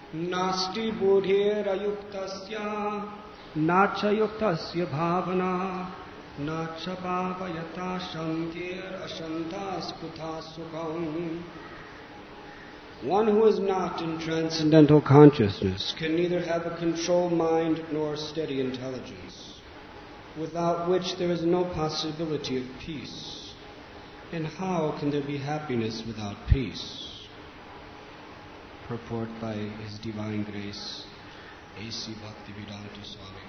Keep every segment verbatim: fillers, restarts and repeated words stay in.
Nasti buddhirayuktasya nacha yuktasya bhavana nacha bhavayata shankir ashantas putha sukham. One who is not in transcendental consciousness can neither have a controlled mind nor steady intelligence, without which there is no possibility of peace. And how can there be happiness without peace? Purport by His Divine Grace, A C Bhaktivedanta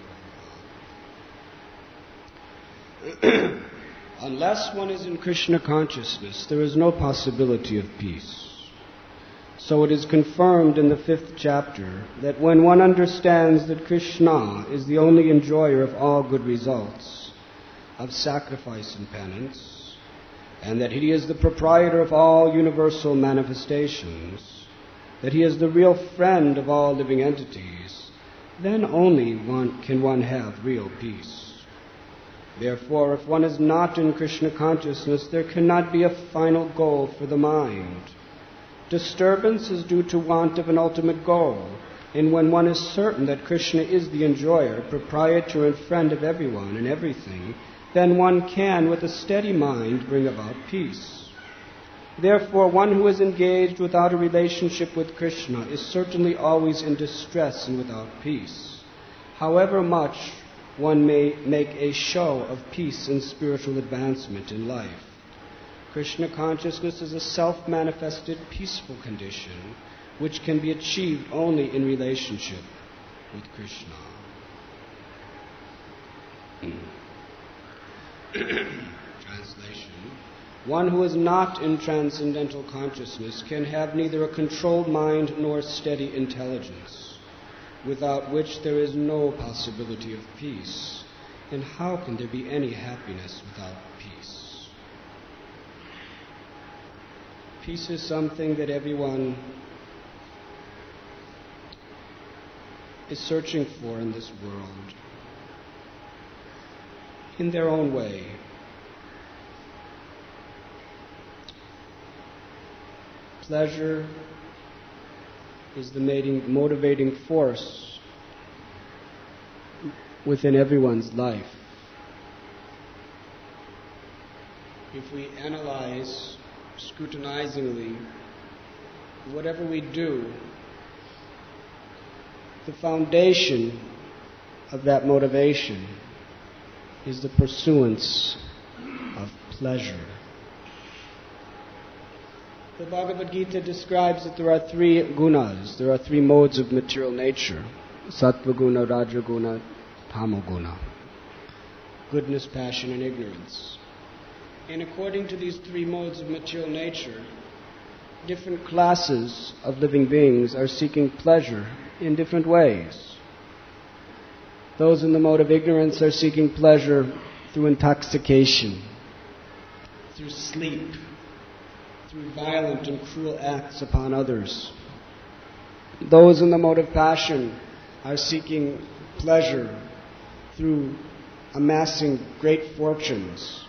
Swami Prabhupada. Unless one is in Krishna consciousness, there is no possibility of peace. So it is confirmed in the fifth chapter that when one understands that Krishna is the only enjoyer of all good results, of sacrifice and penance, and that He is the proprietor of all universal manifestations, that He is the real friend of all living entities, then only one can one have real peace. Therefore, if one is not in Krishna consciousness, there cannot be a final goal for the mind. Disturbance is due to want of an ultimate goal, and when one is certain that Krishna is the enjoyer, proprietor and friend of everyone and everything, then one can, with a steady mind, bring about peace. Therefore, one who is engaged without a relationship with Krishna is certainly always in distress and without peace. However much one may make a show of peace and spiritual advancement in life, Krishna consciousness is a self-manifested peaceful condition which can be achieved only in relationship with Krishna. Translation. One who is not in transcendental consciousness can have neither a controlled mind nor steady intelligence, without which there is no possibility of peace. And how can there be any happiness without peace? Peace is something that everyone is searching for in this world, in their own way. Pleasure is the motivating force within everyone's life. If we analyze scrutinizingly whatever we do, the foundation of that motivation is the pursuance of pleasure. The Bhagavad Gita describes that there are three gunas, there are three modes of material nature: sattva guna, raja guna, tamo guna. Goodness, passion, and ignorance. And according to these three modes of material nature, different classes of living beings are seeking pleasure in different ways. Those in the mode of ignorance are seeking pleasure through intoxication, through sleep, through violent and cruel acts upon others. Those in the mode of passion are seeking pleasure through amassing great fortunes,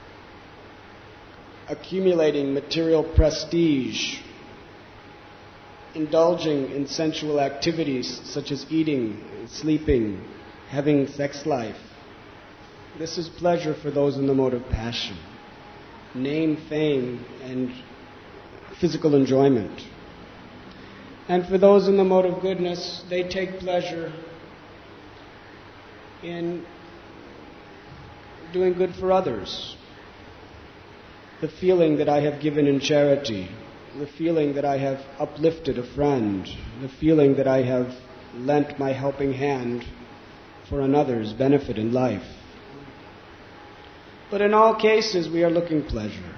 accumulating material prestige, indulging in sensual activities such as eating, sleeping, having sex life. This is pleasure for those in the mode of passion. Name, fame, and physical enjoyment. And for those in the mode of goodness, they take pleasure in doing good for others. The feeling that I have given in charity, the feeling that I have uplifted a friend, the feeling that I have lent my helping hand for another's benefit in life. But in all cases, we are looking pleasure.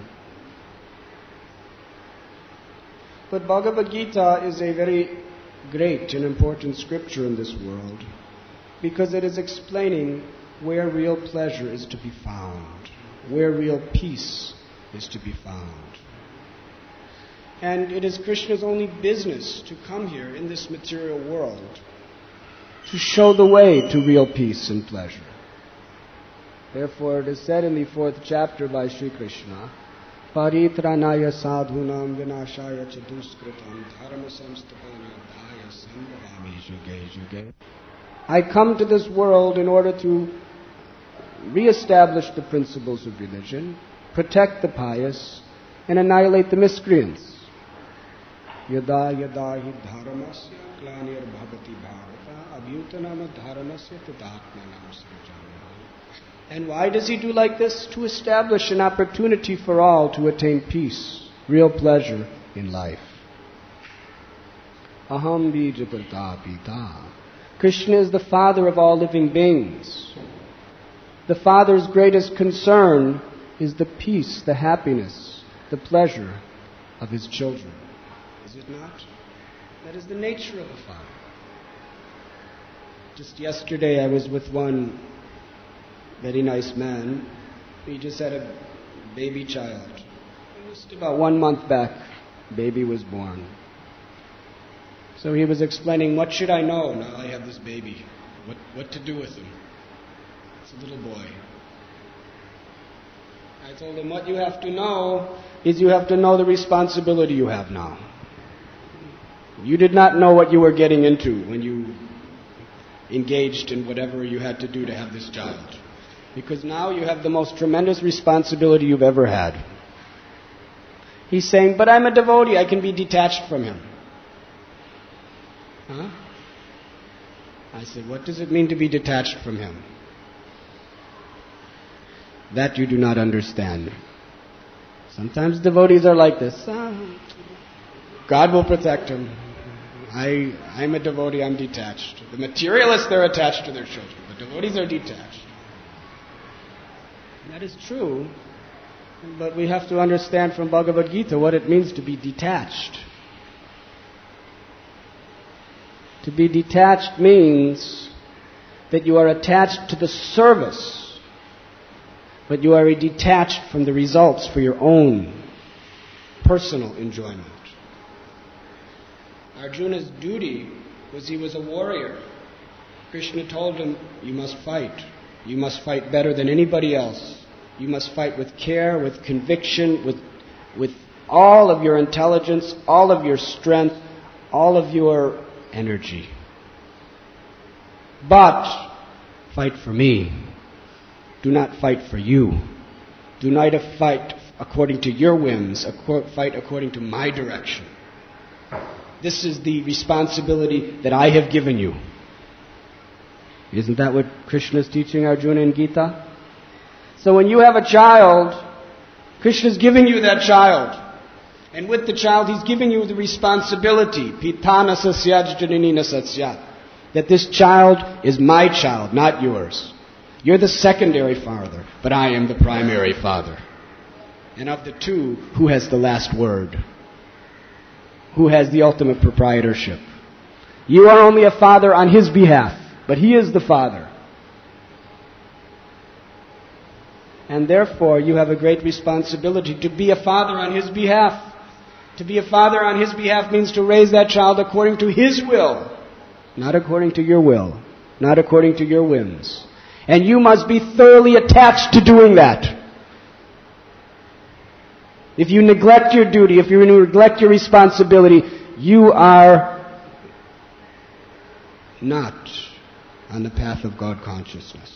But Bhagavad Gita is a very great and important scripture in this world because it is explaining where real pleasure is to be found, where real peace is to be found. And it is Krishna's only business to come here in this material world to show the way to real peace and pleasure. Therefore, it is said in the fourth chapter by Sri Krishna Paritranaya sadhunam vinashaya chaduskritam dharma samstapanadhaya sambhavami juge juge. I come to this world in order to re-establish the principles of religion, protect the pious, and annihilate the miscreants. Yada yada hi dharmasya glanir bhavati bharata abhyutanam dharmasya tadatmanam srijana. And why does he do like this? To establish an opportunity for all to attain peace, real pleasure in life. Aham bija pratapita. Krishna is the father of all living beings. The father's greatest concern is the peace, the happiness, the pleasure of his children. Is it not? That is the nature of a father. Just yesterday I was with one very nice man. He just had a baby child. Just about one month back, baby was born. So he was explaining, what should I know now I have this baby? What, what to do with him? It's a little boy. I told him, what you have to know is you have to know the responsibility you have now. You did not know what you were getting into when you engaged in whatever you had to do to have this child. Because now you have the most tremendous responsibility you've ever had. He's saying, but I'm a devotee, I can be detached from him. Huh? I said, what does it mean to be detached from him? That you do not understand. Sometimes devotees are like this. Ah, God will protect him. I, I'm a devotee, I'm detached. The materialists, they're attached to their children. The devotees are detached. That is true, but we have to understand from Bhagavad Gita what it means to be detached. To be detached means that you are attached to the service, but you are detached from the results for your own personal enjoyment. Arjuna's duty was he was a warrior. Krishna told him, you must fight. You must fight better than anybody else. You must fight with care, with conviction, with, with all of your intelligence, all of your strength, all of your energy. But fight for me. Do not fight for you. Do not fight according to your whims. Fight according to my direction. This is the responsibility that I have given you. Isn't that what Krishna is teaching Arjuna in Gita? So when you have a child, Krishna is giving you that child. And with the child, he's giving you the responsibility. Pitana sasyaj jananina sasyat. That this child is my child, not yours. You're the secondary father, but I am the primary father. And of the two, who has the last word? Who has the ultimate proprietorship? You are only a father on his behalf, but he is the father. And therefore, you have a great responsibility to be a father on his behalf. To be a father on his behalf means to raise that child according to his will, not according to your will, not according to your whims. And you must be thoroughly attached to doing that. If you neglect your duty, if you neglect your responsibility, you are not on the path of God consciousness.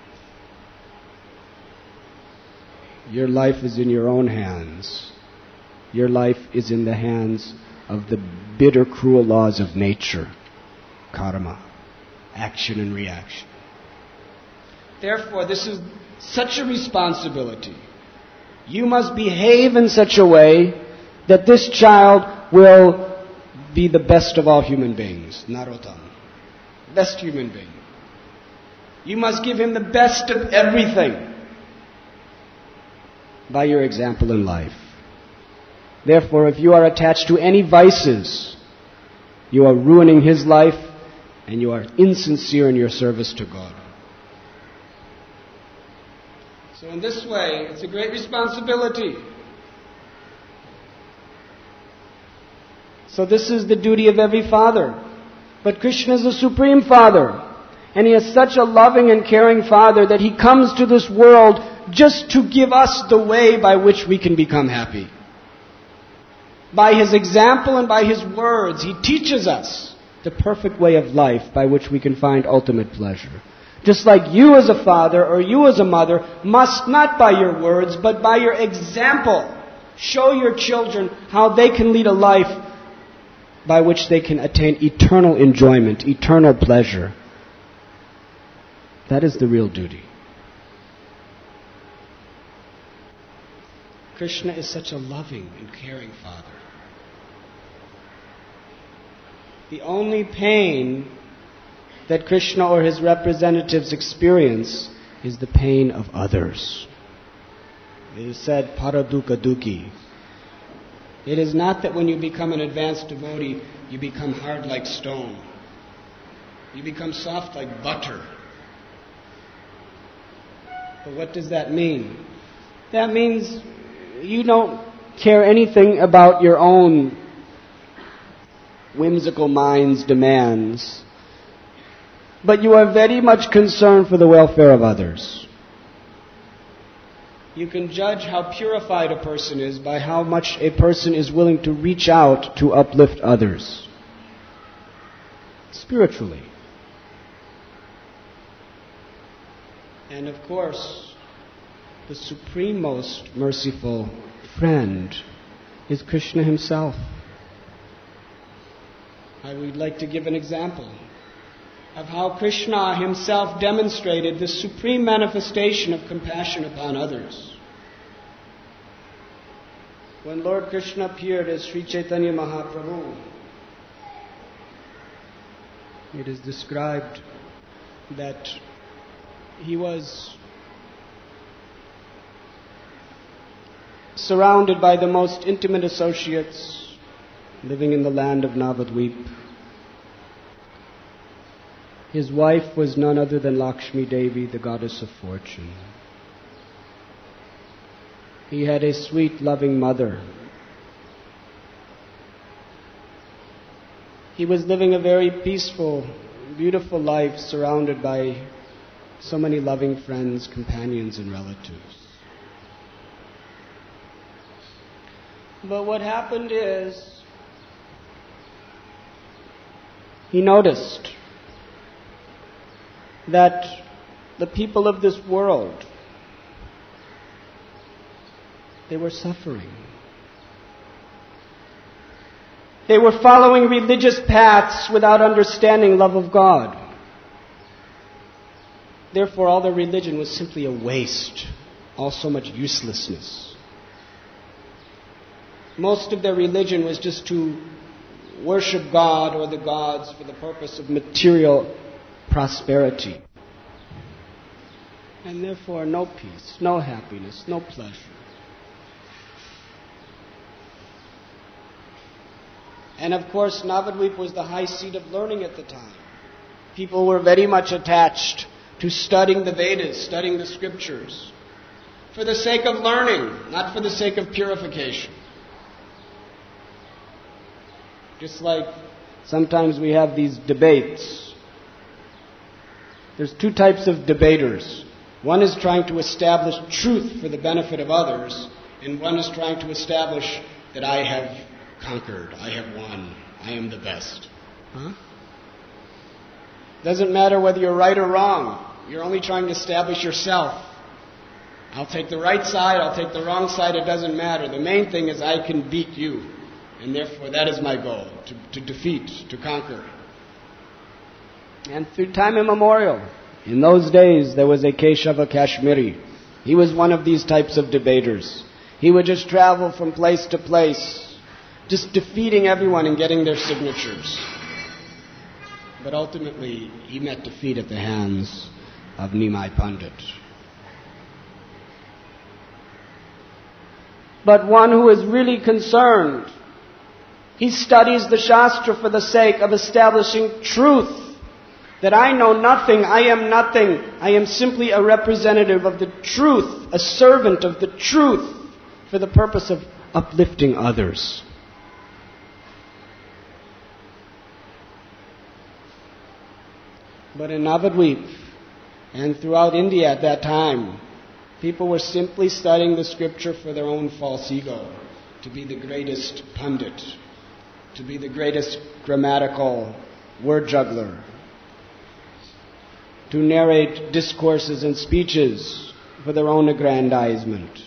Your life is in your own hands. Your life is in the hands of the bitter, cruel laws of nature, karma, action and reaction. Therefore, this is such a responsibility. You must behave in such a way that this child will be the best of all human beings, Narottam, best human being. You must give him the best of everything by your example in life. Therefore, if you are attached to any vices, you are ruining his life and you are insincere in your service to God. So in this way, it's a great responsibility. So this is the duty of every father. But Krishna is the Supreme Father. And he is such a loving and caring Father that he comes to this world just to give us the way by which we can become happy. By His example and by His words, He teaches us the perfect way of life by which we can find ultimate pleasure. Just like you as a father or you as a mother must not by your words, but by your example, show your children how they can lead a life by which they can attain eternal enjoyment, eternal pleasure. That is the real duty. Krishna is such a loving and caring Father. The only pain that Krishna or his representatives experience is the pain of others. It is said, paradukkha dukhi. It is not that when you become an advanced devotee, you become hard like stone. You become soft like butter. But what does that mean? That means you don't care anything about your own whimsical mind's demands, but you are very much concerned for the welfare of others. You can judge how purified a person is by how much a person is willing to reach out to uplift others spiritually. And of course, the supreme most merciful friend is Krishna himself. I would like to give an example of how Krishna himself demonstrated the supreme manifestation of compassion upon others. When Lord Krishna appeared as Sri Chaitanya Mahaprabhu, it is described that he was surrounded by the most intimate associates, living in the land of Navadvip. His wife was none other than Lakshmi Devi, the goddess of fortune. He had a sweet, loving mother. He was living a very peaceful, beautiful life, surrounded by so many loving friends, companions, and relatives. But what happened is, he noticed that the people of this world, they were suffering. They were following religious paths without understanding love of God. Therefore, all their religion was simply a waste, all so much uselessness. Most of their religion was just to worship God or the gods for the purpose of material prosperity. And therefore, no peace, no happiness, no pleasure. And of course, Navadvip was the high seat of learning at the time. People were very much attached to studying the Vedas, studying the scriptures, for the sake of learning, not for the sake of purification. Just like sometimes we have these debates. There's two types of debaters. One is trying to establish truth for the benefit of others, and one is trying to establish that I have conquered, I have won, I am the best. Huh? Doesn't matter whether you're right or wrong. You're only trying to establish yourself. I'll take the right side, I'll take the wrong side, it doesn't matter. The main thing is I can beat you. And therefore that is my goal, to, to defeat, to conquer. And through time immemorial, in those days there was a Keshava Kashmiri. He was one of these types of debaters. He would just travel from place to place, just defeating everyone and getting their signatures. But ultimately, he met defeat at the hands of Nimai Pandit. But one who is really concerned, he studies the Shastra for the sake of establishing truth. That I know nothing, I am nothing, I am simply a representative of the truth, a servant of the truth, for the purpose of uplifting others. But in Navadvip and throughout India at that time, People were simply studying the scripture for their own false ego, to be the greatest pundit, to be the greatest grammatical word juggler, to narrate discourses and speeches for their own aggrandizement.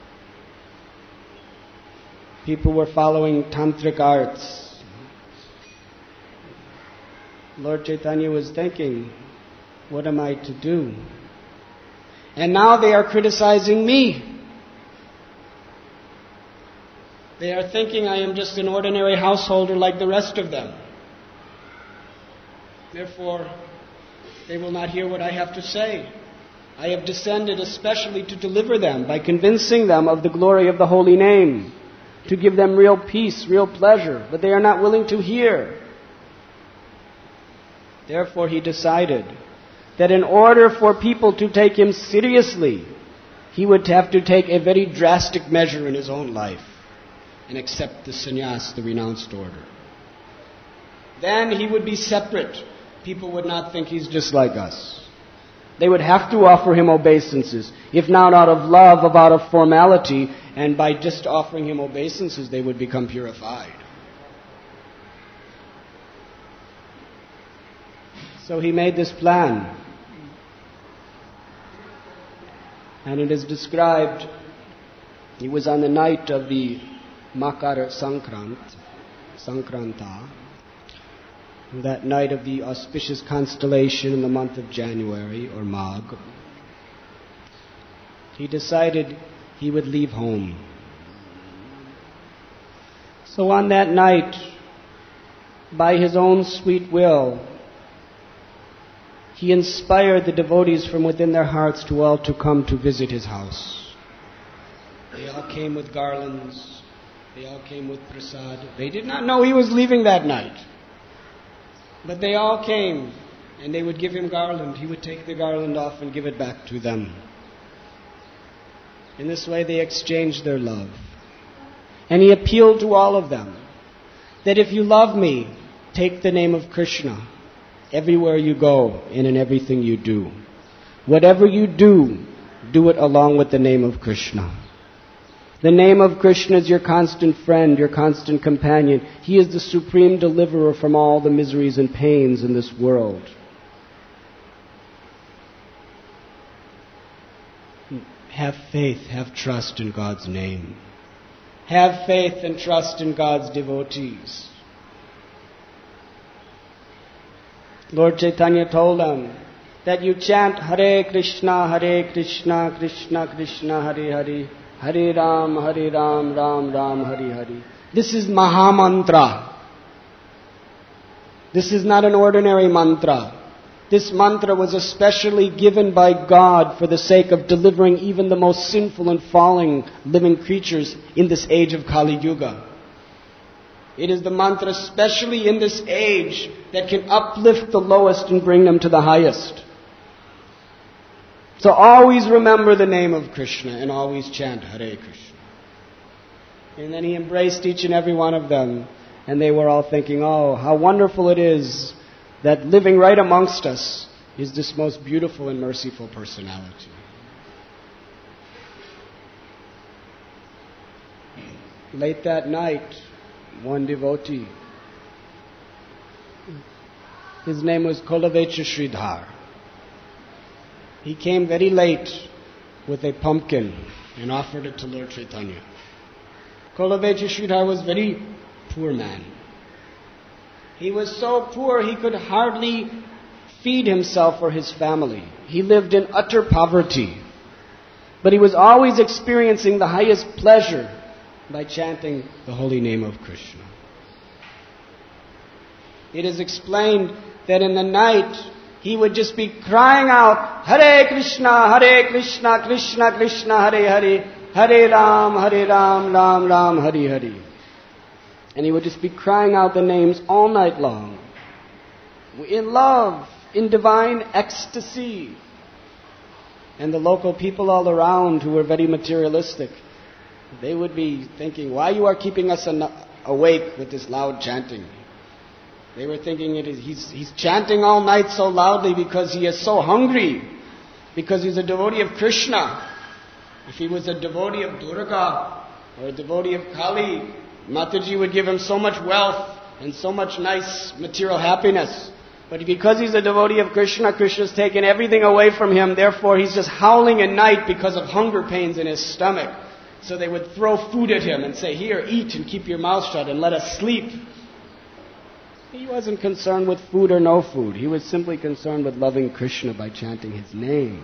People were following tantric arts. Lord Chaitanya was thinking, what am I to do? And now they are criticizing me. They are thinking I am just an ordinary householder like the rest of them. Therefore, they will not hear what I have to say. I have descended especially to deliver them by convincing them of the glory of the holy name, to give them real peace, real pleasure, but they are not willing to hear. Therefore, he decided that in order for people to take him seriously, he would have to take a very drastic measure in his own life and accept the sannyas, the renounced order. Then he would be separate. People would not think he's just like us. They would have to offer him obeisances, if not out of love, of out of formality, and by just offering him obeisances, they would become purified. So he made this plan. And it is described, it was on the night of the Makar Sankrant, Sankranta, that night of the auspicious constellation in the month of January, or Magh. He decided he would leave home. So on that night, by his own sweet will, he inspired the devotees from within their hearts to all to come to visit his house. They all came with garlands. They all came with prasad. They did not know he was leaving that night. But they all came, and they would give him garland. He would take the garland off and give it back to them. In this way they exchanged their love. And he appealed to all of them that if you love me, take the name of Krishna everywhere you go and in everything you do. Whatever you do, do it along with the name of Krishna. The name of Krishna is your constant friend, your constant companion. He is the supreme deliverer from all the miseries and pains in this world. Have faith, have trust in God's name. Have faith and trust in God's devotees. Lord Chaitanya told them that you chant Hare Krishna, Hare Krishna, Krishna Krishna, Hare Hare, Hare Ram, Hare Ram, Ram Ram, Hare Hare. This is Maha Mantra. This is not an ordinary mantra. This mantra was especially given by God for the sake of delivering even the most sinful and falling living creatures in this age of Kali Yuga. It is the mantra especially in this age that can uplift the lowest and bring them to the highest. So always remember the name of Krishna and always chant Hare Krishna. And then he embraced each and every one of them, and they were all thinking, oh, how wonderful it is that living right amongst us is this most beautiful and merciful personality. Late that night, one devotee, his name was Kolavecha Sridhar. He came very late with a pumpkin and offered it to Lord Chaitanya. Kolavecha Sridhar was a very poor man. He was so poor he could hardly feed himself or his family. He lived in utter poverty. But he was always experiencing the highest pleasure by chanting the holy name of Krishna. It is explained that in the night he would just be crying out, Hare Krishna, Hare Krishna, Krishna Krishna, Hare Hare, Hare Ram, Hare Ram, Ram Ram, Hare Hare. And he would just be crying out the names all night long, in love, in divine ecstasy. And the local people all around who were very materialistic, they would be thinking, why you are keeping us awake with this loud chanting? They were thinking it is, he's, he's chanting all night so loudly because he is so hungry, because he's a devotee of Krishna. If he was a devotee of Durga or a devotee of Kali, Mataji would give him so much wealth and so much nice material happiness. But because he's a devotee of Krishna, Krishna's taken everything away from him. Therefore, he's just howling at night because of hunger pains in his stomach. So they would throw food at him and say, "Here, eat and keep your mouth shut and let us sleep." He wasn't concerned with food or no food. He was simply concerned with loving Krishna by chanting his name.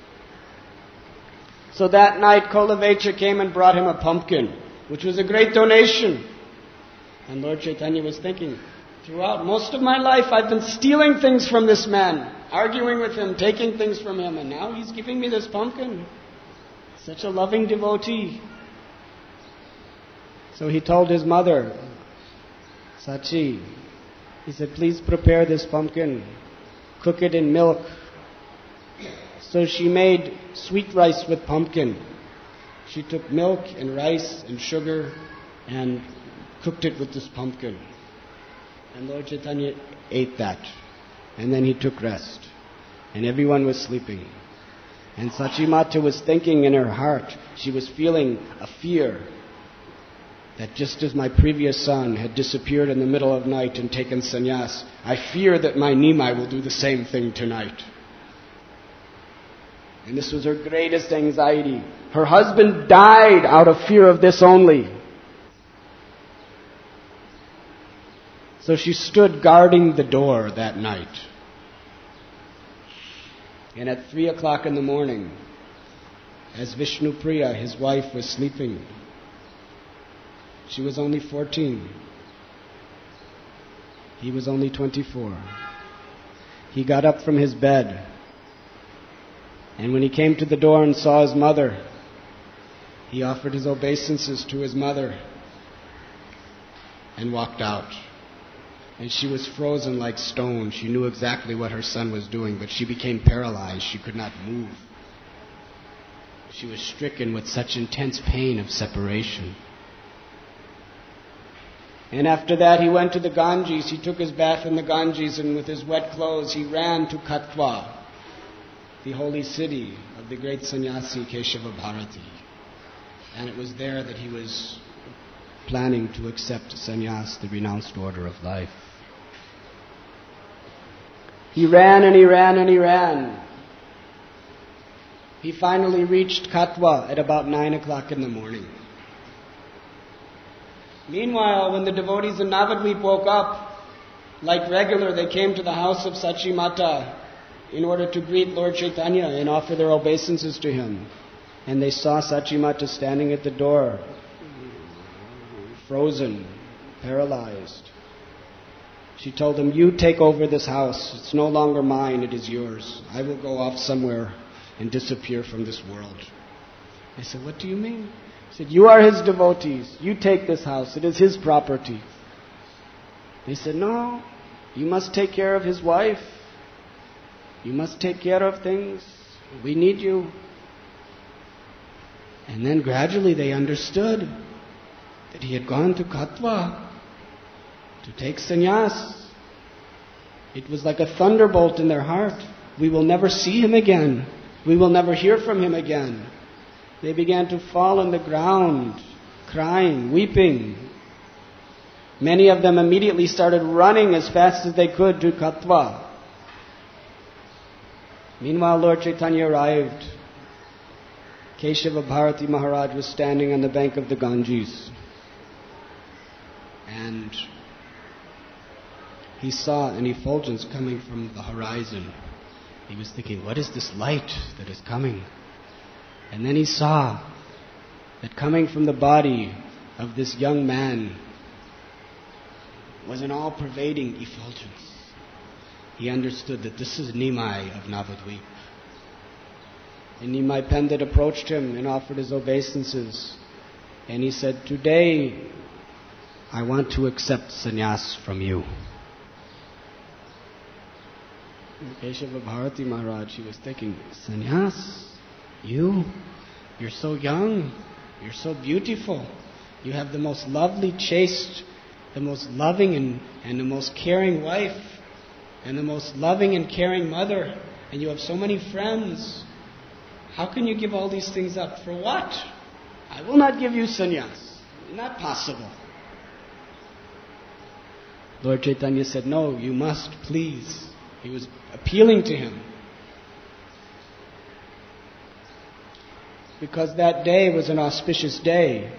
So that night, Kolavecha came and brought him a pumpkin, which was a great donation. And Lord Chaitanya was thinking, throughout most of my life, I've been stealing things from this man, arguing with him, taking things from him, and now he's giving me this pumpkin. Such a loving devotee. So he told his mother, Sachi, he said, please prepare this pumpkin, cook it in milk. So she made sweet rice with pumpkin. She took milk and rice and sugar and cooked it with this pumpkin. And Lord Chaitanya ate that. And then he took rest. And everyone was sleeping. And Sachi Mata was thinking in her heart, she was feeling a fear that just as my previous son had disappeared in the middle of night and taken sannyas, I fear that my Nimai will do the same thing tonight. And this was her greatest anxiety. Her husband died out of fear of this only. So she stood guarding the door that night. And at three o'clock in the morning, as Vishnupriya, his wife, was sleeping, she was only fourteen. He was only twenty-four. He got up from his bed, and when he came to the door and saw his mother, he offered his obeisances to his mother and walked out. And she was frozen like stone. She knew exactly what her son was doing, but she became paralyzed. She could not move. She was stricken with such intense pain of separation. And after that, he went to the Ganges. He took his bath in the Ganges, and with his wet clothes, he ran to Katwa, the holy city of the great sannyasi Keshava Bharati. And it was there that he was planning to accept sannyas, the renounced order of life. He ran and he ran and he ran. He finally reached Katwa at about nine o'clock in the morning. Meanwhile, when the devotees in Navadvip woke up, like regular, they came to the house of Sachi Mata in order to greet Lord Chaitanya and offer their obeisances to him. And they saw Sachi Mata standing at the door, frozen, paralyzed. She told him, you take over this house. It's no longer mine, it is yours. I will go off somewhere and disappear from this world. They said, what do you mean? He said, you are his devotees. You take this house. It is his property. They said, no, you must take care of his wife. You must take care of things. We need you. And then gradually they understood that he had gone to Katwa to take sannyas. It was like a thunderbolt in their heart. We will never see him again. We will never hear from him again. They began to fall on the ground, crying, weeping. Many of them immediately started running as fast as they could to Katwa. Meanwhile, Lord Chaitanya arrived. Keshava Bharati Maharaj was standing on the bank of the Ganges. And he saw an effulgence coming from the horizon. He was thinking, what is this light that is coming? And then he saw that coming from the body of this young man was an all-pervading effulgence. He understood that this is Nimai of Navadvip. And Nimai Pandit approached him and offered his obeisances. And he said, today I want to accept sannyas from you. Keshava Bharati Maharaj, he was thinking, sannyas? You? You're so young. You're so beautiful. You have the most lovely, chaste, the most loving and, and the most caring wife, and the most loving and caring mother, and you have so many friends. how can you give all these things up? For what? I will not give you sannyas. Not possible. Lord Chaitanya said, no, you must, please. He was appealing to him. Because that day was an auspicious day.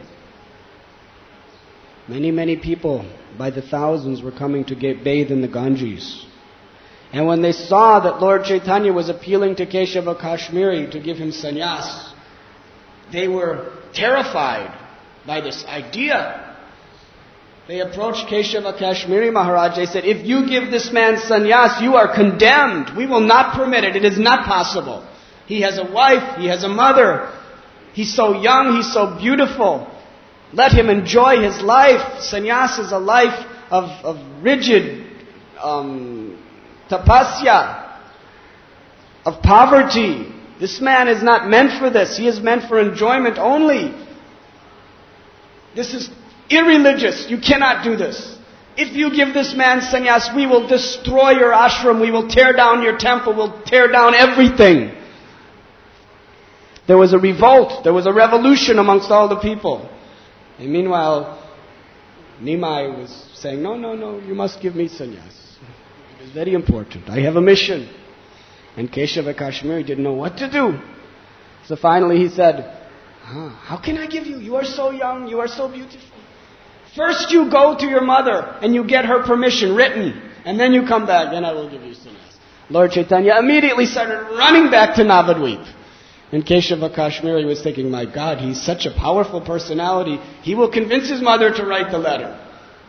Many, many people, by the thousands, were coming to get bathe in the Ganges. And when they saw that Lord Chaitanya was appealing to Keshava Kashmiri to give him sannyas, they were terrified by this idea. They approached Keshava Kashmiri Maharaj. They said, if you give this man sannyas, you are condemned. We will not permit it. It is not possible. He has a wife. He has a mother. He's so young. He's so beautiful. Let him enjoy his life. Sannyas is a life of, of rigid um, tapasya, of poverty. This man is not meant for this. He is meant for enjoyment only. This is irreligious. You cannot do this. If you give this man sannyas, we will destroy your ashram. We will tear down your temple. We'll tear down everything. There was a revolt. There was a revolution amongst all the people. And meanwhile, Nimai was saying, no, no, no, you must give me sannyas. It is very important. I have a mission. And Keshava Kashmiri didn't know what to do. So finally he said, huh, how can I give you? You are so young. You are so beautiful. First you go to your mother and you get her permission written. And then you come back. Then I will give you sannyas. Lord Chaitanya immediately started running back to Navadvip. And Keshava Kashmiri was thinking, my God, he's such a powerful personality. He will convince his mother to write the letter.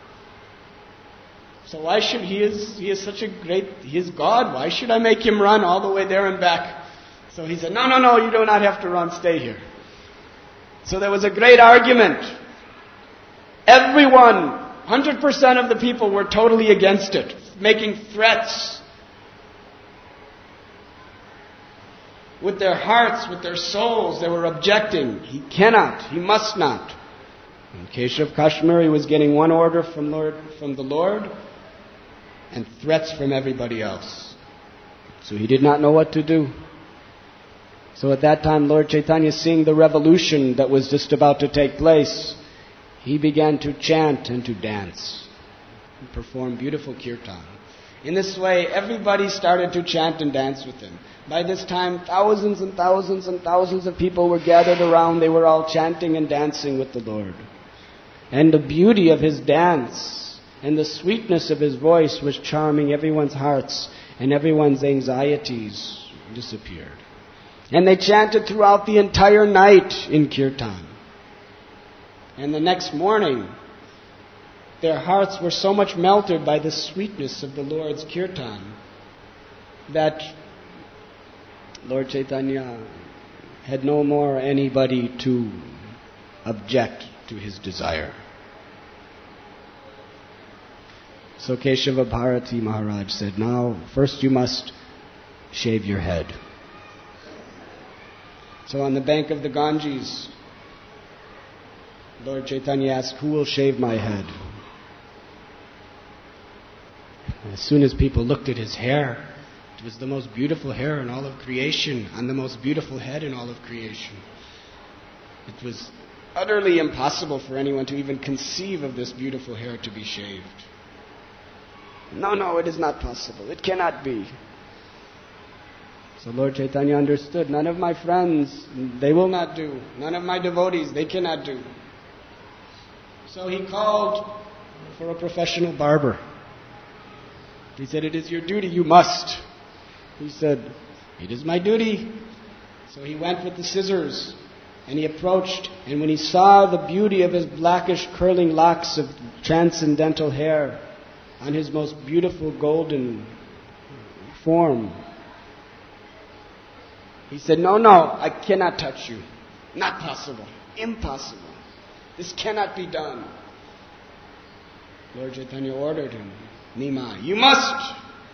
So why should he is he is such a great, he is God. Why should I make him run all the way there and back? So he said, no, no, no, you do not have to run. Stay here. So there was a great argument. Everyone, one hundred percent of the people were totally against it, making threats. With their hearts, with their souls, they were objecting. He cannot, he must not. And Keshav Kashmiri was getting one order from Lord, from the Lord and threats from everybody else. So he did not know what to do. So at that time, Lord Chaitanya, seeing the revolution that was just about to take place, he began to chant and to dance and perform beautiful kirtan. In this way, everybody started to chant and dance with him. By this time, thousands and thousands and thousands of people were gathered around. They were all chanting and dancing with the Lord. And the beauty of his dance and the sweetness of his voice was charming everyone's hearts, and everyone's anxieties disappeared. And they chanted throughout the entire night in kirtan. And the next morning, their hearts were so much melted by the sweetness of the Lord's kirtan that Lord Chaitanya had no more anybody to object to his desire. So Keshava Bharati Maharaj said, now first you must shave your head. So on the bank of the Ganges, Lord Chaitanya asked, who will shave my head? As soon as people looked at his hair, it was the most beautiful hair in all of creation, and the most beautiful head in all of creation. It was utterly impossible for anyone to even conceive of this beautiful hair to be shaved. No, no, it is not possible. It cannot be. So Lord Chaitanya understood, none of my friends, they will not do. None of my devotees, they cannot do. So he called for a professional barber. He said, it is your duty, you must. He said, it is my duty. So he went with the scissors and he approached, and when he saw the beauty of his blackish curling locks of transcendental hair on his most beautiful golden form, he said, no, no, I cannot touch you. Not possible. Impossible. This cannot be done. Lord Chaitanya ordered him, Nimai, you must.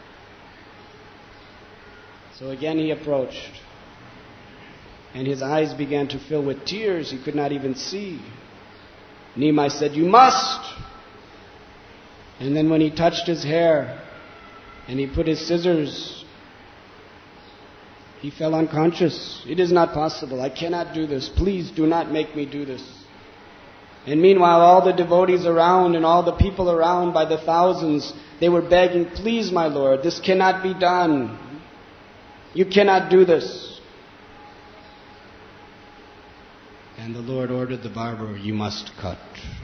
So again he approached. And his eyes began to fill with tears. He could not even see. Nimai said, you must. And then when he touched his hair and he put his scissors He fell unconscious. It is not possible. I cannot do this. Please do not make me do this. And meanwhile, all the devotees around and all the people around by the thousands, they were begging, please, my Lord, this cannot be done. You cannot do this. And the Lord ordered the barber, you must cut.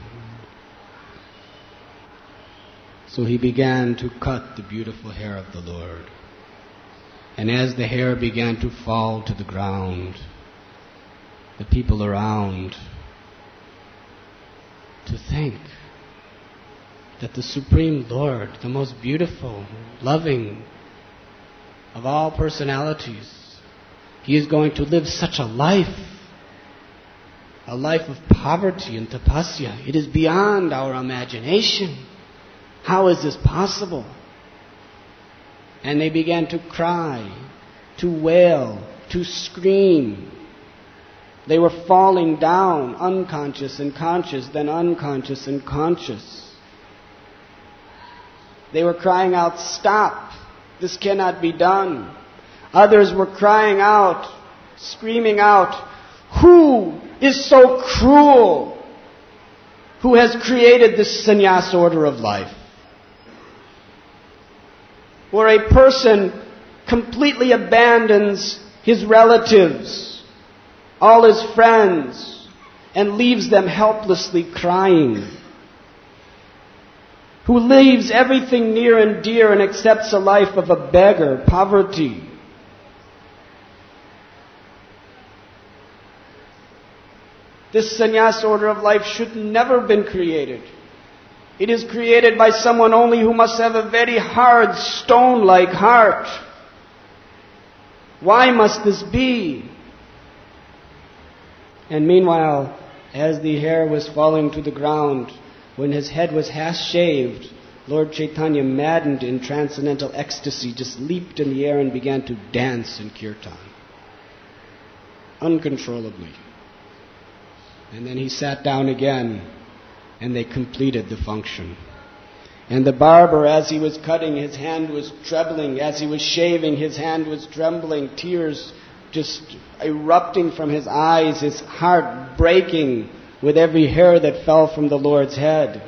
So he began to cut the beautiful hair of the Lord. And as the hair began to fall to the ground, the people around, to think that the Supreme Lord, the most beautiful, loving of all personalities, He is going to live such a life, a life of poverty and tapasya. It is beyond our imagination. How is this possible? And they began to cry, to wail, to scream. They were falling down, unconscious and conscious, then unconscious and conscious. They were crying out, stop, this cannot be done. Others were crying out, screaming out, who is so cruel? Who has created this sannyas order of life? Where a person completely abandons his relatives, all his friends, and leaves them helplessly crying. Who leaves everything near and dear and accepts a life of a beggar, poverty. This sannyas order of life should never have been created. It is created by someone only who must have a very hard, stone-like heart. Why must this be? And meanwhile, as the hair was falling to the ground, when his head was half-shaved, Lord Chaitanya, maddened in transcendental ecstasy, just leaped in the air and began to dance in kirtan, uncontrollably. And then he sat down again, and they completed the function. And the barber, as he was cutting, his hand was trembling. As he was shaving, his hand was trembling, tears just erupting from his eyes, his heart breaking with every hair that fell from the Lord's head.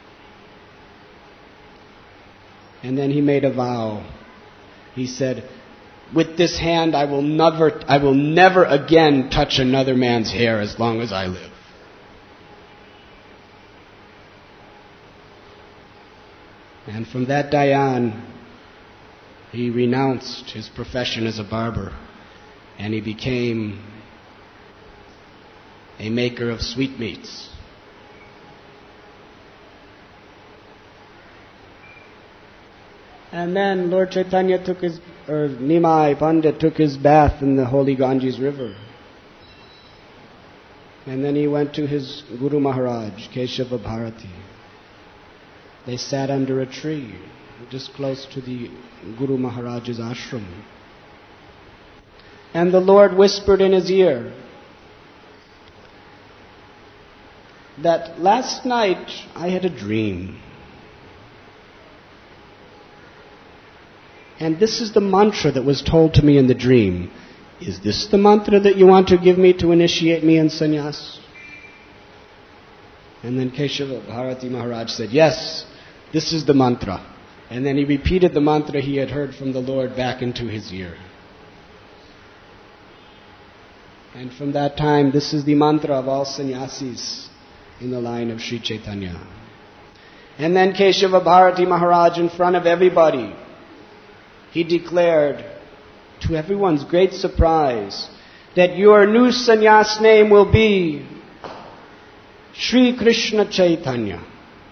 And then he made a vow. He said, with this hand I will never, I will never again touch another man's hair as long as I live. And from that day on, he renounced his profession as a barber, and he became a maker of sweetmeats. And then Lord Chaitanya took his, or Nimai Pandit took his bath in the holy Ganges River. And then he went to his Guru Maharaj, Keshava Bharati. They sat under a tree, just close to the Guru Maharaj's ashram. And the Lord whispered in his ear that last night I had a dream. And this is the mantra that was told to me in the dream. Is this the mantra that you want to give me to initiate me in sannyas? And then Keshava Bharati Maharaj said, yes, this is the mantra. And then he repeated the mantra he had heard from the Lord back into his ear. And from that time, this is the mantra of all sannyasis in the line of Sri Chaitanya. And then Keshava Bharati Maharaj, in front of everybody, he declared, to everyone's great surprise, that your new sannyas name will be Sri Krishna Chaitanya.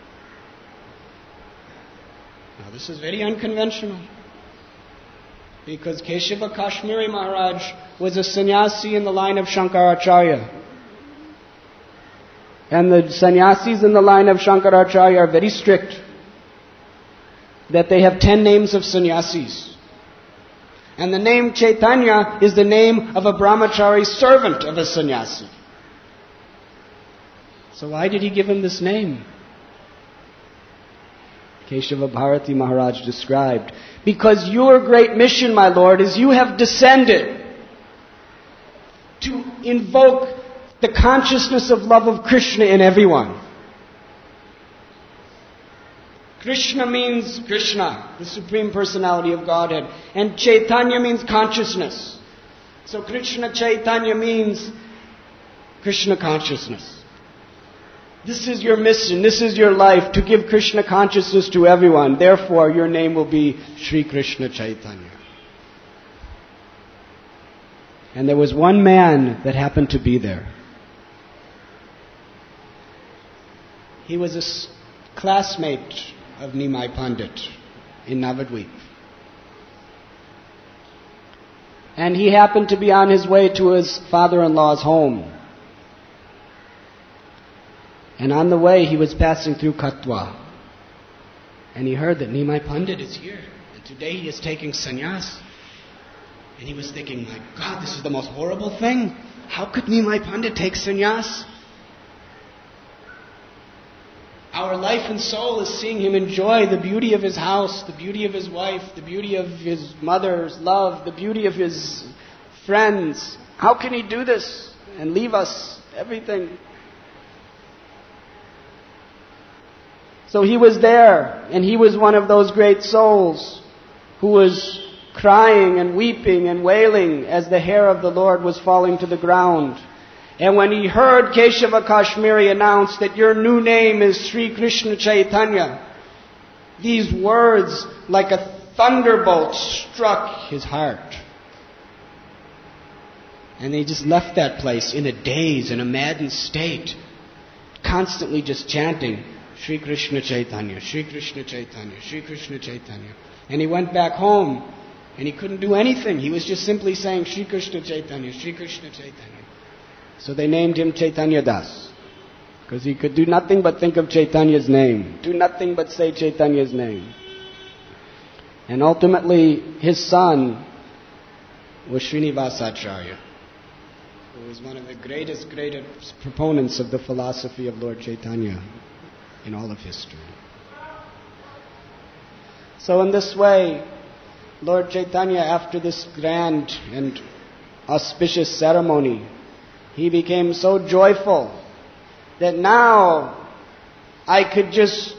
Now this is very unconventional, because Keshava Kashmiri Maharaj was a sannyasi in the line of Shankaracharya. And the sannyasis in the line of Shankaracharya are very strict, that they have ten names of sannyasis. And the name Chaitanya is the name of a brahmachari servant of a sannyasi. So why did he give him this name? Keshava Bharati Maharaj described, because your great mission, my Lord, is you have descended to invoke the consciousness of love of Krishna in everyone. Krishna means Krishna, the Supreme Personality of Godhead. And Chaitanya means consciousness. So Krishna Chaitanya means Krishna consciousness. This is your mission, this is your life, to give Krishna consciousness to everyone. Therefore, your name will be Sri Krishna Chaitanya. And there was one man that happened to be there. He was a classmate of Nimai Pandit in Navadvip. And he happened to be on his way to his father-in-law's home. And on the way, he was passing through Katwa. And he heard that Nimai Pandit is here. And today he is taking sannyas. And he was thinking, my God, this is the most horrible thing. How could Nimai Pandit take sannyas? Our life and soul is seeing him enjoy the beauty of his house, the beauty of his wife, the beauty of his mother's love, the beauty of his friends. How can he do this and leave us everything? So he was there, and he was one of those great souls who was crying and weeping and wailing as the hair of the Lord was falling to the ground. And when he heard Keshava Kashmiri announce that your new name is Sri Krishna Chaitanya, these words, like a thunderbolt, struck his heart. And he just left that place in a daze, in a maddened state, constantly just chanting, Sri Krishna Chaitanya, Sri Krishna Chaitanya, Sri Krishna Chaitanya. And he went back home, and he couldn't do anything. He was just simply saying, Sri Krishna Chaitanya, Sri Krishna Chaitanya. So they named him Chaitanya Das, because he could do nothing but think of Chaitanya's name, do nothing but say Chaitanya's name. And ultimately, his son was Srinivasacharya, who was one of the greatest, greatest proponents of the philosophy of Lord Chaitanya in all of history. So in this way, Lord Chaitanya, after this grand and auspicious ceremony, he became so joyful that now I could just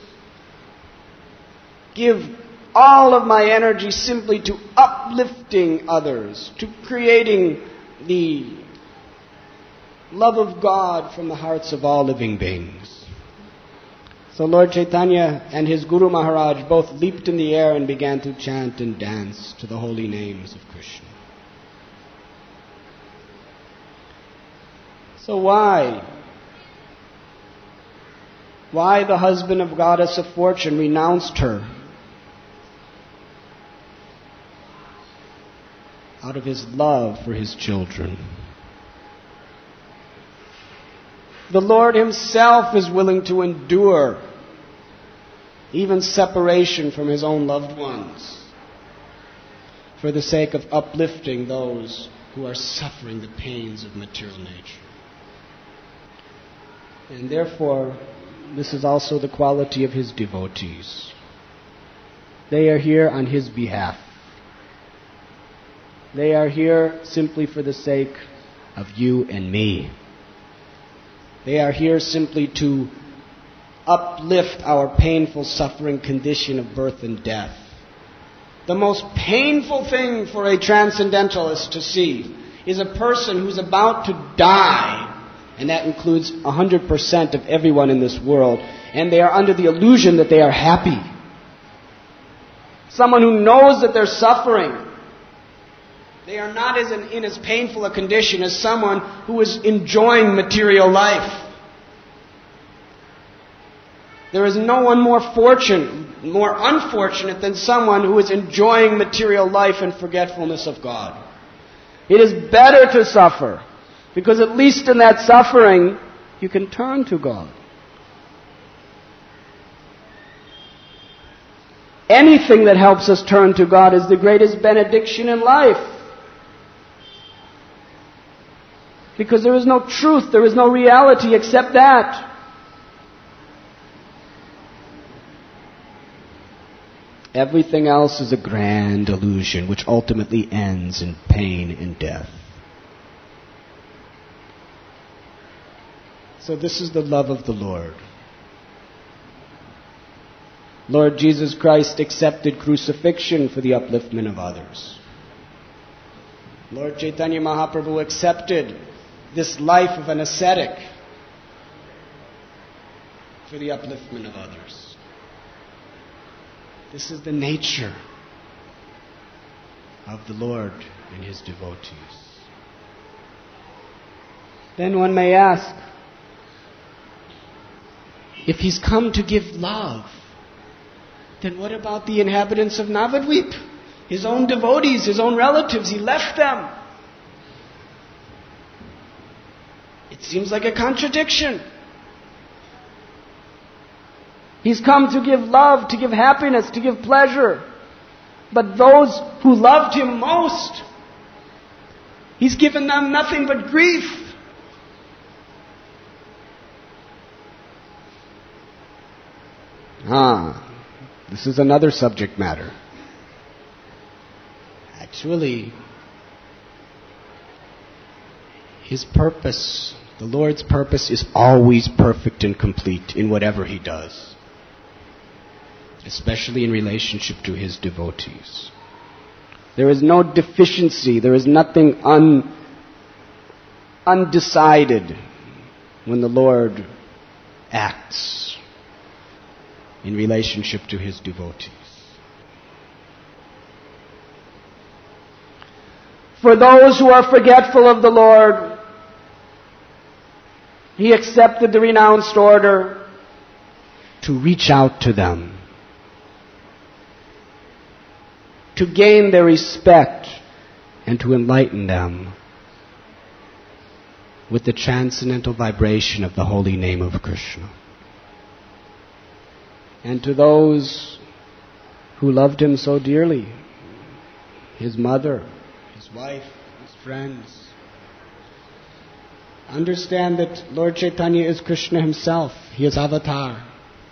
give all of my energy simply to uplifting others, to creating the love of God from the hearts of all living beings. So Lord Chaitanya and his Guru Maharaj both leaped in the air and began to chant and dance to the holy names of Krishna. So why? Why the husband of Goddess of Fortune renounced her? Out of his love for his children. The Lord himself is willing to endure even separation from his own loved ones for the sake of uplifting those who are suffering the pains of material nature. And therefore, this is also the quality of his devotees. They are here on his behalf. They are here simply for the sake of you and me. They are here simply to uplift our painful suffering condition of birth and death. The most painful thing for a transcendentalist to see is a person who's about to die, and that includes one hundred percent of everyone in this world, and they are under the illusion that they are happy. Someone who knows that they're suffering. They are not as in, in as painful a condition as someone who is enjoying material life. There is no one more fortunate, more unfortunate than someone who is enjoying material life and forgetfulness of God. It is better to suffer, because at least in that suffering, you can turn to God. Anything that helps us turn to God is the greatest benediction in life. Because there is no truth, there is no reality except that. Everything else is a grand illusion which ultimately ends in pain and death. So this is the love of the Lord. Lord Jesus Christ accepted crucifixion for the upliftment of others. Lord Chaitanya Mahaprabhu accepted this life of an ascetic for the upliftment of others. This is the nature of the Lord and His devotees. Then one may ask, if He's come to give love, then what about the inhabitants of Navadvip? His own devotees, His own relatives, He left them. It seems like a contradiction. He's come to give love, to give happiness, to give pleasure. But those who loved Him most, He's given them nothing but grief. Ah, this is another subject matter. Actually, His purpose, the Lord's purpose, is always perfect and complete in whatever He does, especially in relationship to His devotees. There is no deficiency, there is nothing un, undecided when the Lord acts in relationship to His devotees. For those who are forgetful of the Lord, He accepted the renounced order to reach out to them, to gain their respect and to enlighten them with the transcendental vibration of the holy name of Krishna. And to those who loved Him so dearly, His mother, His wife, His friends, understand that Lord Chaitanya is Krishna Himself. He is Avatar.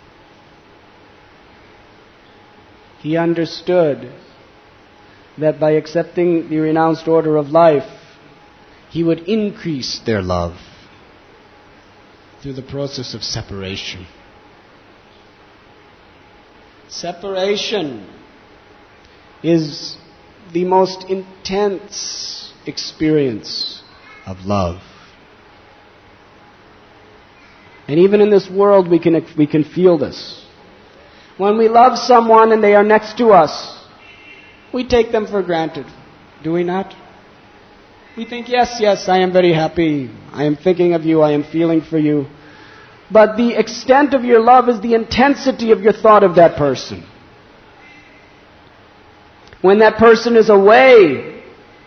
He understood that by accepting the renounced order of life, He would increase their love through the process of separation. Separation is the most intense experience of love. And even in this world we can, we can feel this. When we love someone and they are next to us, we take them for granted. Do we not? We think, yes, yes, I am very happy. I am thinking of you. I am feeling for you. But the extent of your love is the intensity of your thought of that person. When that person is away,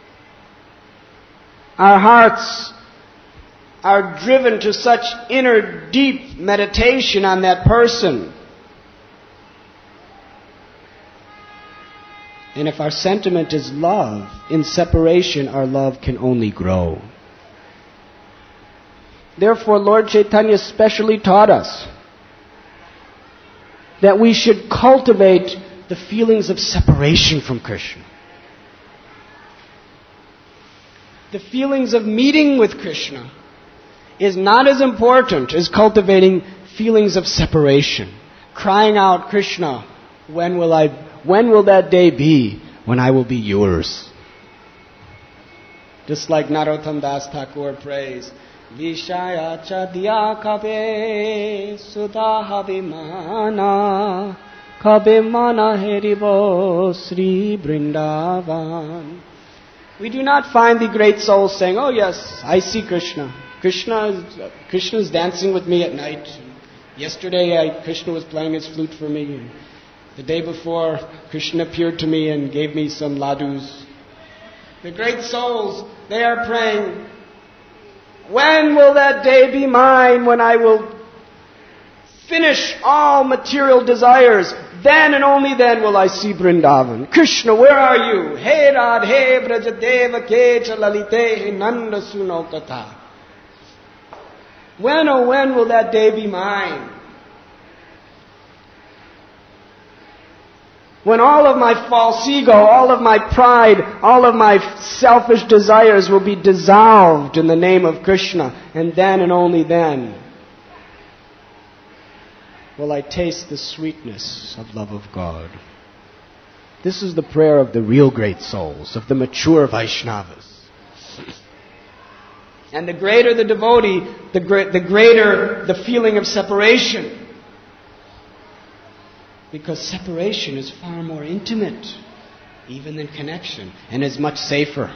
our hearts are driven to such inner, deep meditation on that person. And if our sentiment is love, in separation our love can only grow. Therefore, Lord Chaitanya specially taught us that we should cultivate the feelings of separation from Krishna. The feelings of meeting with Krishna is not as important as cultivating feelings of separation. Crying out, Krishna, when will I, when will that day be when I will be yours? Just like Narottam Das Thakur prays, Vishaya chadya kabe sudaha vimana kabe mana heribo Sri Vrindavan. We do not find the great souls saying, oh yes, I see Krishna. Krishna is, uh, Krishna is dancing with me at night. Yesterday I, Krishna was playing his flute for me. And the day before, Krishna appeared to me and gave me some ladus. The great souls, they are praying, when will that day be mine when I will finish all material desires? Then and only then will I see Vrindavan. Krishna, where are you? Hey Radhe Brajadeva Kecha Lalite Nanda Suno Katha. When, oh when will that day be mine? When all of my false ego, all of my pride, all of my selfish desires will be dissolved in the name of Krishna. And then and only then will I taste the sweetness of love of God. This is the prayer of the real great souls, of the mature Vaishnavas. And the greater the devotee, the, great, the greater the feeling of separation. Because separation is far more intimate, even than connection, and is much safer.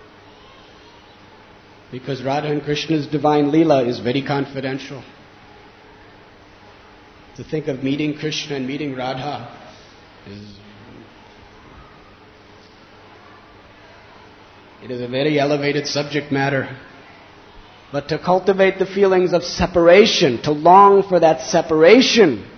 Because Radha and Krishna's divine Leela is very confidential. To think of meeting Krishna and meeting Radha is... It is a very elevated subject matter. But to cultivate the feelings of separation, to long for that separation,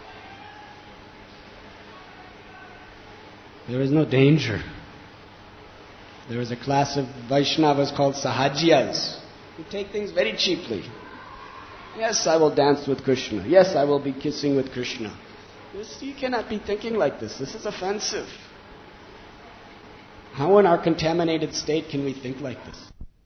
there is no danger. There is a class of Vaishnavas called Sahajiyas, who take things very cheaply. Yes, I will dance with Krishna. Yes, I will be kissing with Krishna. This, you cannot be thinking like this. This is offensive. How in our contaminated state can we think like this?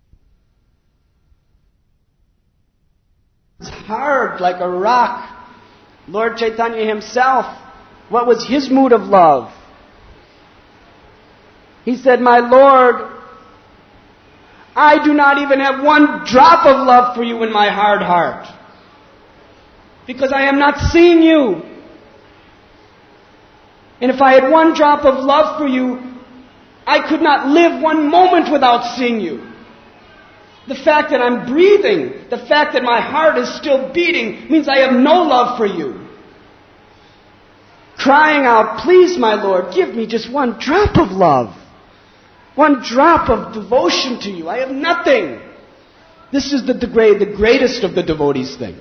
It's hard, like a rock. Lord Chaitanya himself, what was his mood of love? He said, my Lord, I do not even have one drop of love for you in my hard heart, because I am not seeing you. And if I had one drop of love for you, I could not live one moment without seeing you. The fact that I'm breathing, the fact that my heart is still beating, means I have no love for you. Crying out, please, my Lord, give me just one drop of love. One drop of devotion to you. I have nothing. This is the, degrade, the greatest of the devotees think.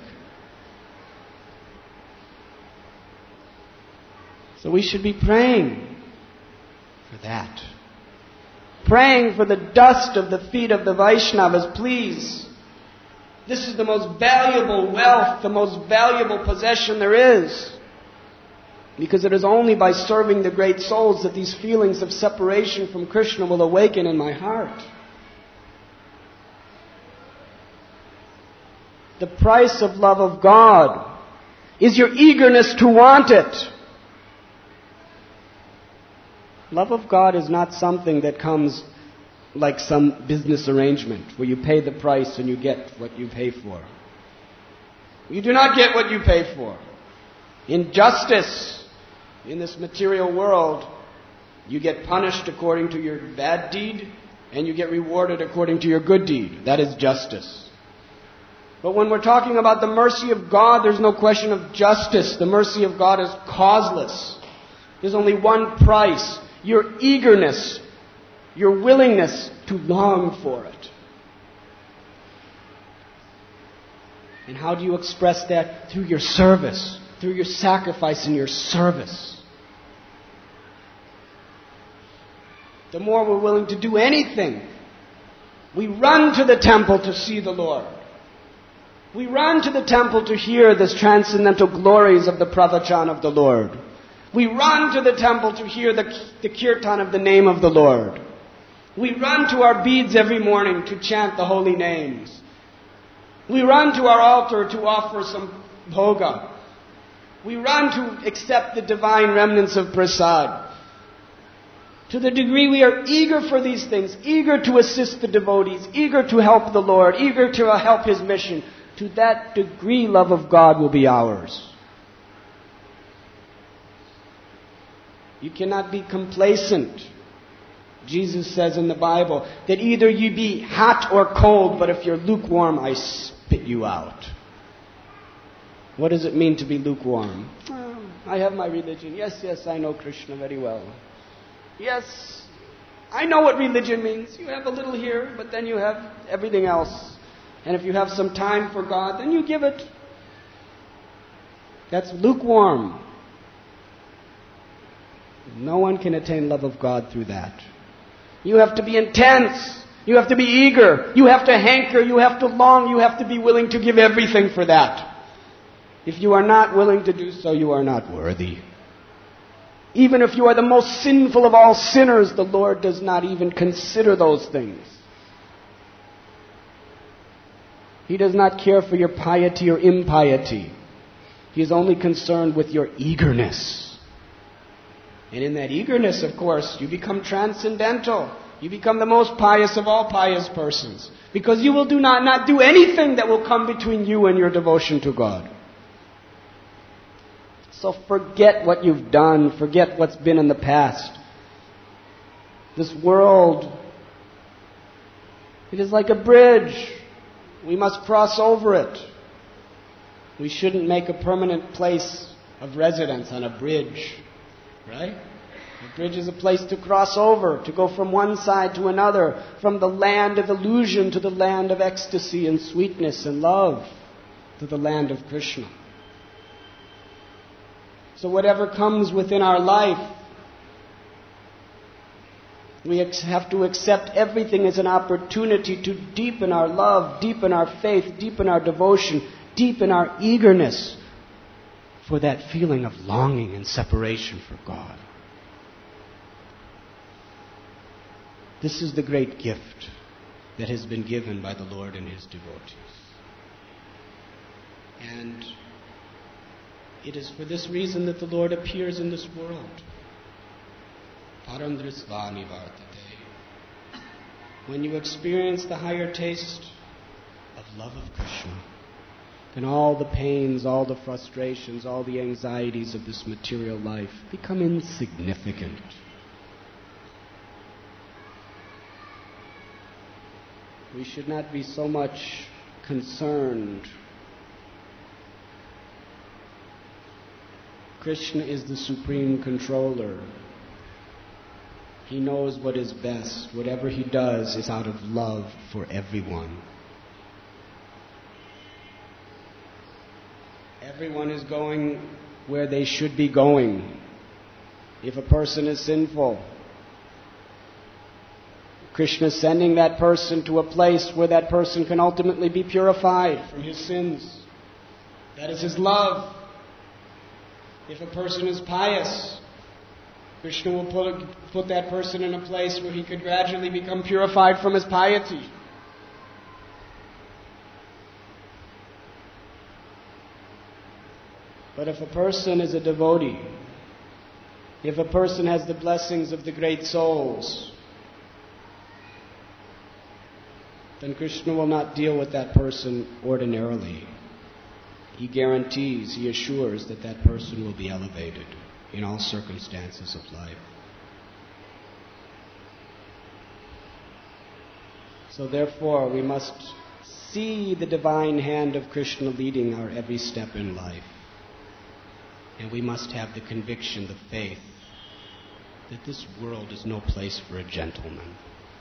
So we should be praying for that. Praying for the dust of the feet of the Vaishnavas, please. This is the most valuable wealth, the most valuable possession there is. Because it is only by serving the great souls that these feelings of separation from Krishna will awaken in my heart. The price of love of God is your eagerness to want it. Love of God is not something that comes like some business arrangement where you pay the price and you get what you pay for. You do not get what you pay for. In justice, in this material world, you get punished according to your bad deed and you get rewarded according to your good deed. That is justice. But when we're talking about the mercy of God, there's no question of justice. The mercy of God is causeless. There's only one price. Your eagerness, your willingness to long for it. And how do you express that? Through your service, through your sacrifice and your service. The more we're willing to do anything, we run to the temple to see the Lord. We run to the temple to hear the transcendental glories of the pravachan of the Lord. We run to the temple to hear the, the kirtan of the name of the Lord. We run to our beads every morning to chant the holy names. We run to our altar to offer some bhoga. We run to accept the divine remnants of prasad. To the degree we are eager for these things, eager to assist the devotees, eager to help the Lord, eager to help His mission, to that degree love of God will be ours. You cannot be complacent. Jesus says in the Bible that either you be hot or cold, but if you're lukewarm, I spit you out. What does it mean to be lukewarm? Oh, I have my religion. Yes, yes, I know Krishna very well. Yes, I know what religion means. You have a little here, but then you have everything else. And if you have some time for God, then you give it. That's lukewarm. No one can attain love of God through that. You have to be intense. You have to be eager. You have to hanker. You have to long. You have to be willing to give everything for that. If you are not willing to do so, you are not worthy. Even if you are the most sinful of all sinners, the Lord does not even consider those things. He does not care for your piety or impiety. He is only concerned with your eagerness. And in that eagerness, of course, you become transcendental. You become the most pious of all pious persons. Because you will do not, not do anything that will come between you and your devotion to God. So forget what you've done. Forget what's been in the past. This world, it is like a bridge. We must cross over it. We shouldn't make a permanent place of residence on a bridge, right? A bridge is a place to cross over, to go from one side to another, from the land of illusion to the land of ecstasy and sweetness and love, to the land of Krishna. So whatever comes within our life, we have to accept everything as an opportunity to deepen our love, deepen our faith, deepen our devotion, deepen our eagerness for that feeling of longing and separation for God. This is the great gift that has been given by the Lord and His devotees. And it is for this reason that the Lord appears in this world. Parandrisvani vartate. When you experience the higher taste of love of Krishna, then all the pains, all the frustrations, all the anxieties of this material life become insignificant. We should not be so much concerned. Krishna is the supreme controller. He knows what is best. Whatever He does is out of love for everyone. Everyone is going where they should be going. If a person is sinful, Krishna is sending that person to a place where that person can ultimately be purified from his sins. That is His love. If a person is pious, Krishna will put, put that person in a place where he could gradually become purified from his piety. But if a person is a devotee, if a person has the blessings of the great souls, then Krishna will not deal with that person ordinarily. He guarantees, He assures that that person will be elevated in all circumstances of life. So therefore, we must see the divine hand of Krishna leading our every step in life. And we must have the conviction, the faith, that this world is no place for a gentleman.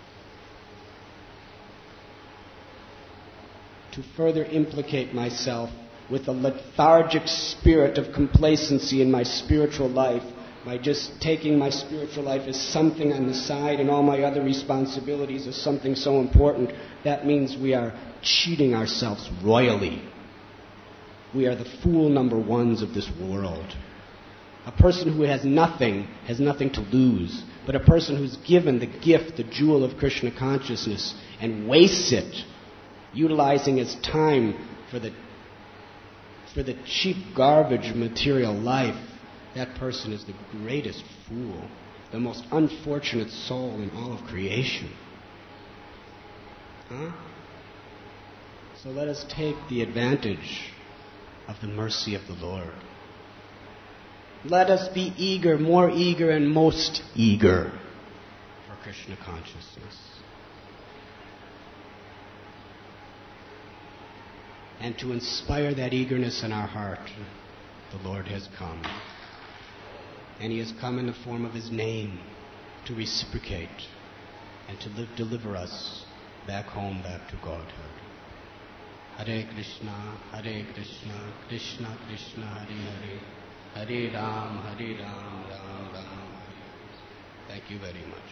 To further implicate myself with a lethargic spirit of complacency in my spiritual life, by just taking my spiritual life as something on the side and all my other responsibilities as something so important, that means we are cheating ourselves royally. We are the fool number ones of this world. A person who has nothing has nothing to lose, but a person who's given the gift, the jewel of Krishna consciousness, and wastes it, utilizing his time for the for the cheap garbage of material life, that person is the greatest fool, the most unfortunate soul in all of creation. Huh? So let us take the advantage of the mercy of the Lord. Let us be eager, more eager and most eager for Krishna consciousness. And to inspire that eagerness in our heart, the Lord has come. And He has come in the form of His name to reciprocate and to live, deliver us back home, back to Godhead. Hare Krishna, Hare Krishna, Krishna Krishna, Hare Hare, Hare Ram, Hare Ram, Ram Ram, Hare. Thank you very much.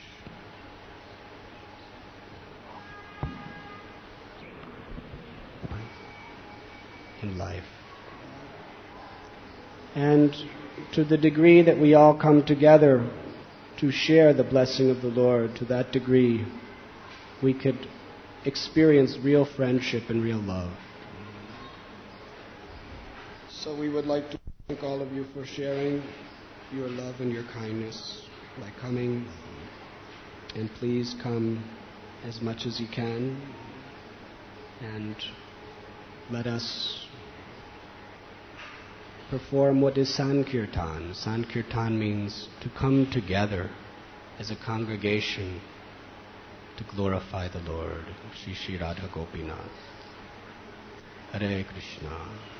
In life. And to the degree that we all come together to share the blessing of the Lord, to that degree we could experience real friendship and real love. So we would like to thank all of you for sharing your love and your kindness by coming. And please come as much as you can. And let us perform what is Sankirtan. Sankirtan means to come together as a congregation to glorify the Lord. Shri Shri Radha Gopinath. Hare Krishna.